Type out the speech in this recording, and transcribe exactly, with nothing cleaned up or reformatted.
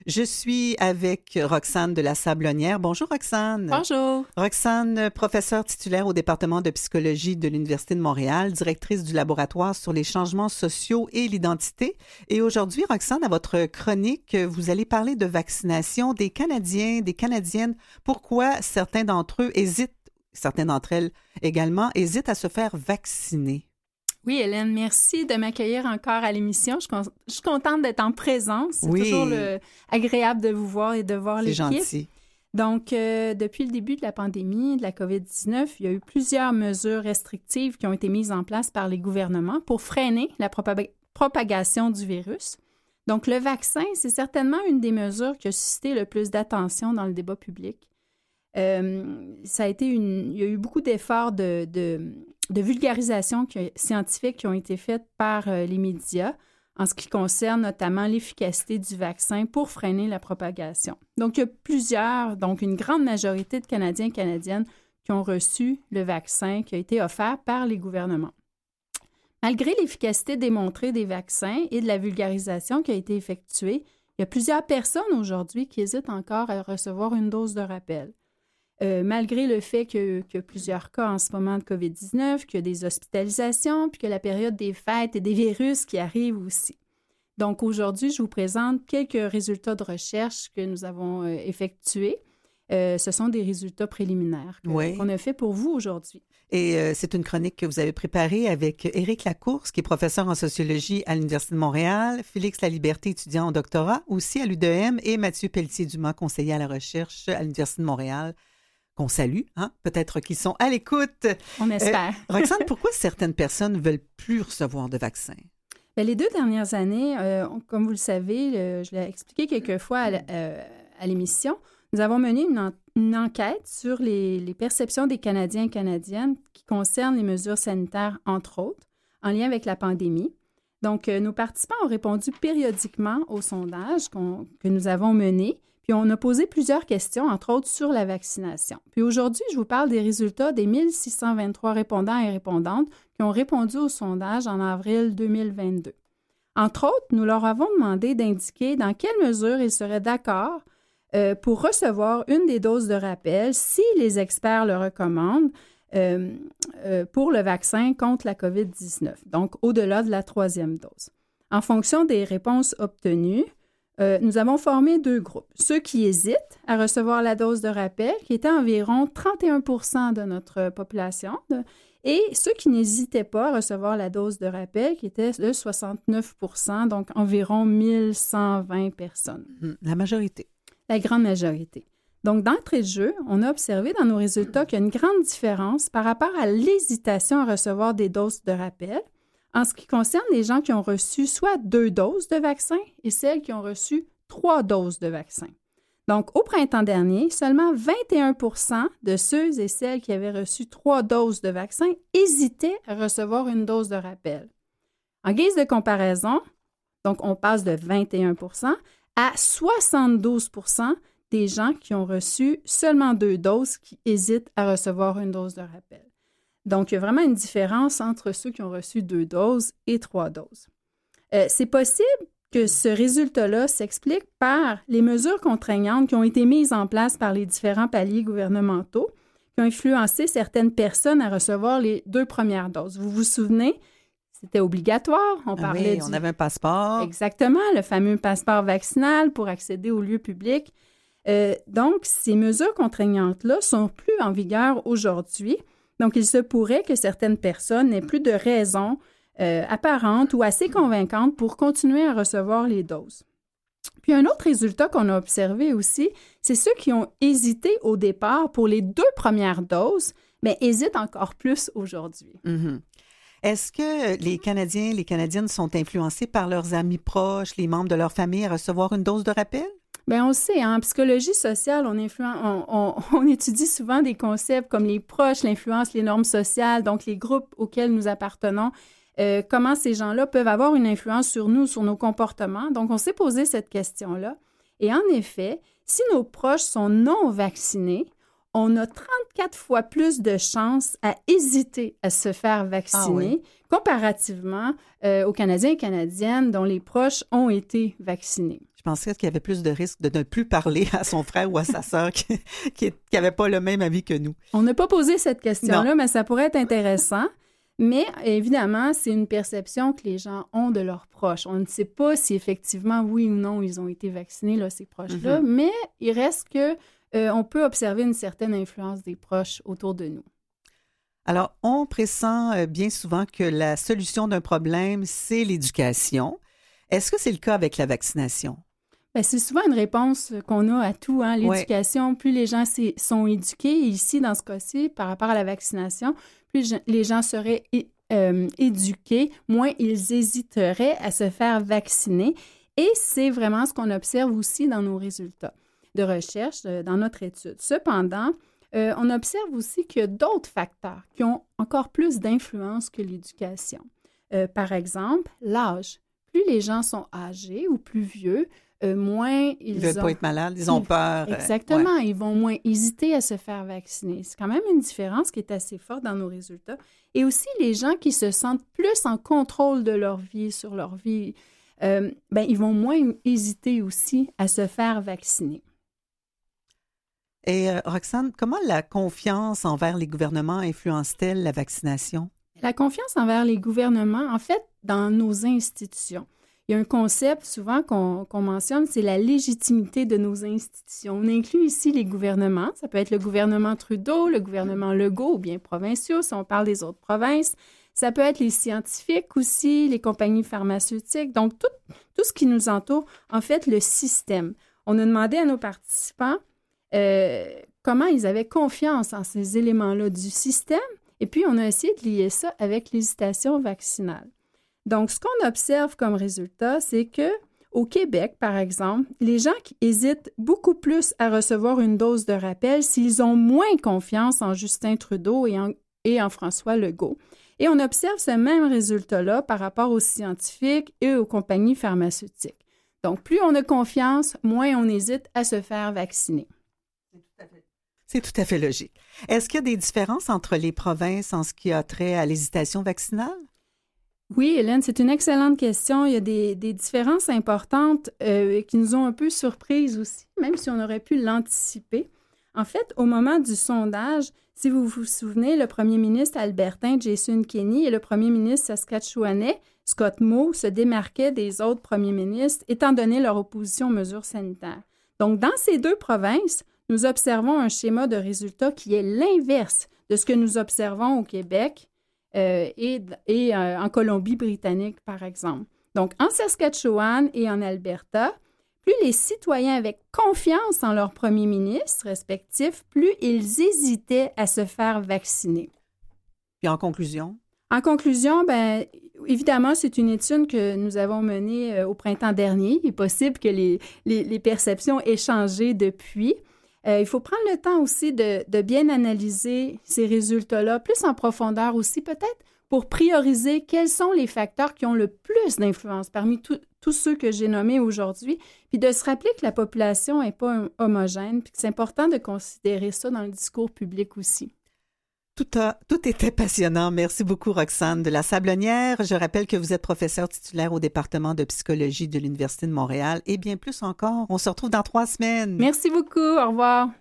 Je suis avec Roxane de la Sablonnière. Bonjour Roxane. Bonjour. Roxane, professeure titulaire au département de psychologie de l'Université de Montréal, directrice du laboratoire sur les changements sociaux et l'identité. Et aujourd'hui, Roxane, à votre chronique, vous allez parler de vaccination des Canadiens, des Canadiennes. Pourquoi certains d'entre eux hésitent, certaines d'entre elles également, hésitent à se faire vacciner? Oui, Hélène, merci de m'accueillir encore à l'émission. Je, con- je suis contente d'être en présence. C'est oui. toujours le, agréable de vous voir et de voir C'est l'équipe. gentil. Donc, euh, depuis le début de la pandémie de la covid dix-neuf, il y a eu plusieurs mesures restrictives qui ont été mises en place par les gouvernements pour freiner la propag- propagation du virus. Donc, le vaccin, c'est certainement une des mesures qui a suscité le plus d'attention dans le débat public. Euh, ça a été une, il y a eu beaucoup d'efforts de, de, de vulgarisation qui, scientifique qui ont été faits par euh, les médias en ce qui concerne notamment l'efficacité du vaccin pour freiner la propagation. Donc, il y a plusieurs, donc une grande majorité de Canadiens et Canadiennes qui ont reçu le vaccin qui a été offert par les gouvernements. Malgré l'efficacité démontrée des vaccins et de la vulgarisation qui a été effectuée, il y a plusieurs personnes aujourd'hui qui hésitent encore à recevoir une dose de rappel. Euh, malgré le fait que, qu'il y a plusieurs cas en ce moment de covid dix-neuf, qu'il y a des hospitalisations, puis que la période des fêtes et des virus qui arrivent aussi. Donc, aujourd'hui, je vous présente quelques résultats de recherche que nous avons euh, effectués. Euh, ce sont des résultats préliminaires que, oui. qu'on a fait pour vous aujourd'hui. Et euh, c'est une chronique que vous avez préparée avec Éric Lacourse, qui est professeur en sociologie à l'Université de Montréal, Félix Laliberté, étudiant en doctorat, aussi à l'U D E M, et Mathieu Pelletier-Dumas, conseiller à la recherche à l'Université de Montréal, qu'on salue, hein? Peut-être qu'ils sont à l'écoute. On espère. Euh, Roxane, pourquoi certaines personnes ne veulent plus recevoir de vaccin? Bien, les deux dernières années, euh, comme vous le savez, le, je l'ai expliqué quelques fois à, euh, à l'émission, nous avons mené une, en, une enquête sur les, les perceptions des Canadiens et Canadiennes qui concernent les mesures sanitaires, entre autres, en lien avec la pandémie. Donc, euh, nos participants ont répondu périodiquement au sondage qu'on, que nous avons mené. Puis on a posé plusieurs questions, entre autres sur la vaccination. Puis aujourd'hui, je vous parle des résultats des mille six cent vingt-trois répondants et répondantes qui ont répondu au sondage en avril deux mille vingt-deux. Entre autres, nous leur avons demandé d'indiquer dans quelle mesure ils seraient d'accord euh, pour recevoir une des doses de rappel si les experts le recommandent euh, euh, pour le vaccin contre la covid dix-neuf, donc au-delà de la troisième dose. En fonction des réponses obtenues, Euh, nous avons formé deux groupes. Ceux qui hésitent à recevoir la dose de rappel, qui étaient environ trente et un pour cent de notre population, de, et ceux qui n'hésitaient pas à recevoir la dose de rappel, qui étaient de soixante-neuf pour cent, donc environ mille cent vingt personnes. La majorité. La grande majorité. Donc, d'entrée de jeu, on a observé dans nos résultats qu'il y a une grande différence par rapport à l'hésitation à recevoir des doses de rappel, en ce qui concerne les gens qui ont reçu soit deux doses de vaccin et celles qui ont reçu trois doses de vaccin. Donc, au printemps dernier, seulement vingt et un pour cent de ceux et celles qui avaient reçu trois doses de vaccin hésitaient à recevoir une dose de rappel. En guise de comparaison, donc on passe de vingt et un pour cent à soixante-douze pour cent des gens qui ont reçu seulement deux doses qui hésitent à recevoir une dose de rappel. Donc, il y a vraiment une différence entre ceux qui ont reçu deux doses et trois doses. Euh, c'est possible que ce résultat-là s'explique par les mesures contraignantes qui ont été mises en place par les différents paliers gouvernementaux qui ont influencé certaines personnes à recevoir les deux premières doses. Vous vous souvenez, c'était obligatoire. On ah parlait oui, du... on avait un passeport. Exactement, le fameux passeport vaccinal pour accéder aux lieux publics. Euh, donc, ces mesures contraignantes-là sont plus en vigueur aujourd'hui. Donc, il se pourrait que certaines personnes n'aient plus de raisons euh, apparentes ou assez convaincantes pour continuer à recevoir les doses. Puis, un autre résultat qu'on a observé aussi, c'est ceux qui ont hésité au départ pour les deux premières doses, mais hésitent encore plus aujourd'hui. Mm-hmm. Est-ce que les Canadiens, les Canadiennes sont influencés par leurs amis proches, les membres de leur famille à recevoir une dose de rappel? Bien, on le sait, hein, en psychologie sociale, on, influen- on, on, on étudie souvent des concepts comme les proches, l'influence, les normes sociales, donc les groupes auxquels nous appartenons, euh, comment ces gens-là peuvent avoir une influence sur nous, sur nos comportements. Donc, on s'est posé cette question-là. Et en effet, si nos proches sont non vaccinés, on a trente-quatre fois plus de chances à hésiter à se faire vacciner ah oui. comparativement euh, aux Canadiens et Canadiennes dont les proches ont été vaccinés. Je pensais qu'il y avait plus de risques de ne plus parler à son frère ou à sa sœur qui qui n'avait pas le même avis que nous. On n'a pas posé cette question-là, Non. mais ça pourrait être intéressant. Mais évidemment, c'est une perception que les gens ont de leurs proches. On ne sait pas si effectivement, oui ou non, ils ont été vaccinés, là, ces proches-là, mm-hmm. mais il reste que euh, on peut observer une certaine influence des proches autour de nous. Alors, on pressent bien souvent que la solution d'un problème, c'est l'éducation. Est-ce que c'est le cas avec la vaccination? Bien, c'est souvent une réponse qu'on a à tout, hein? L'éducation. Ouais. Plus les gens sont éduqués, ici, dans ce cas-ci, par rapport à la vaccination, plus les gens seraient euh, éduqués, moins ils hésiteraient à se faire vacciner. Et c'est vraiment ce qu'on observe aussi dans nos résultats de recherche, dans notre étude. Cependant, euh, on observe aussi qu'il y a d'autres facteurs qui ont encore plus d'influence que l'éducation. Euh, par exemple, l'âge. Plus les gens sont âgés ou plus vieux, Euh, moins ils, ils veulent ont... pas être malades, ils ont peur. Exactement, euh, ouais. Ils vont moins hésiter à se faire vacciner. C'est quand même une différence qui est assez forte dans nos résultats. Et aussi, les gens qui se sentent plus en contrôle de leur vie, sur leur vie, euh, ben, ils vont moins hésiter aussi à se faire vacciner. Et euh, Roxane, comment la confiance envers les gouvernements influence-t-elle la vaccination? La confiance envers les gouvernements, en fait, dans nos institutions. Il y a un concept souvent qu'on, qu'on mentionne, c'est la légitimité de nos institutions. On inclut ici les gouvernements. Ça peut être le gouvernement Trudeau, le gouvernement Legault ou bien provinciaux, si on parle des autres provinces. Ça peut être les scientifiques aussi, les compagnies pharmaceutiques. Donc, tout, tout ce qui nous entoure, en fait, le système. On a demandé à nos participants euh, comment ils avaient confiance en ces éléments-là du système. Et puis, on a essayé de lier ça avec l'hésitation vaccinale. Donc, ce qu'on observe comme résultat, c'est qu'au Québec, par exemple, les gens qui hésitent beaucoup plus à recevoir une dose de rappel s'ils ont moins confiance en Justin Trudeau et en, et en François Legault. Et on observe ce même résultat-là par rapport aux scientifiques et aux compagnies pharmaceutiques. Donc, plus on a confiance, moins on hésite à se faire vacciner. C'est tout à fait logique. Est-ce qu'il y a des différences entre les provinces en ce qui a trait à l'hésitation vaccinale? Oui, Hélène, c'est une excellente question. Il y a des, des différences importantes euh, qui nous ont un peu surprises aussi, même si on aurait pu l'anticiper. En fait, au moment du sondage, si vous vous souvenez, le premier ministre albertain Jason Kenney et le premier ministre saskatchewanais Scott Moe se démarquaient des autres premiers ministres étant donné leur opposition aux mesures sanitaires. Donc, dans ces deux provinces, nous observons un schéma de résultats qui est l'inverse de ce que nous observons au Québec euh, et, et euh, en Colombie-Britannique, par exemple. Donc, en Saskatchewan et en Alberta, plus les citoyens avaient confiance en leur premier ministre respectif, plus ils hésitaient à se faire vacciner. Puis en conclusion? En conclusion, bien, évidemment, c'est une étude que nous avons menée euh, au printemps dernier. Il est possible que les, les, les perceptions aient changé depuis. Euh, il faut prendre le temps aussi de, de bien analyser ces résultats-là, plus en profondeur aussi, peut-être pour prioriser quels sont les facteurs qui ont le plus d'influence parmi tout, tous ceux que j'ai nommés aujourd'hui, puis de se rappeler que la population n'est pas homogène, puis que c'est important de considérer ça dans le discours public aussi. Tout, a, tout était passionnant. Merci beaucoup, Roxane de la Sablonnière. Je rappelle que vous êtes professeure titulaire au département de psychologie de l'Université de Montréal et bien plus encore. On se retrouve dans trois semaines. Merci beaucoup. Au revoir.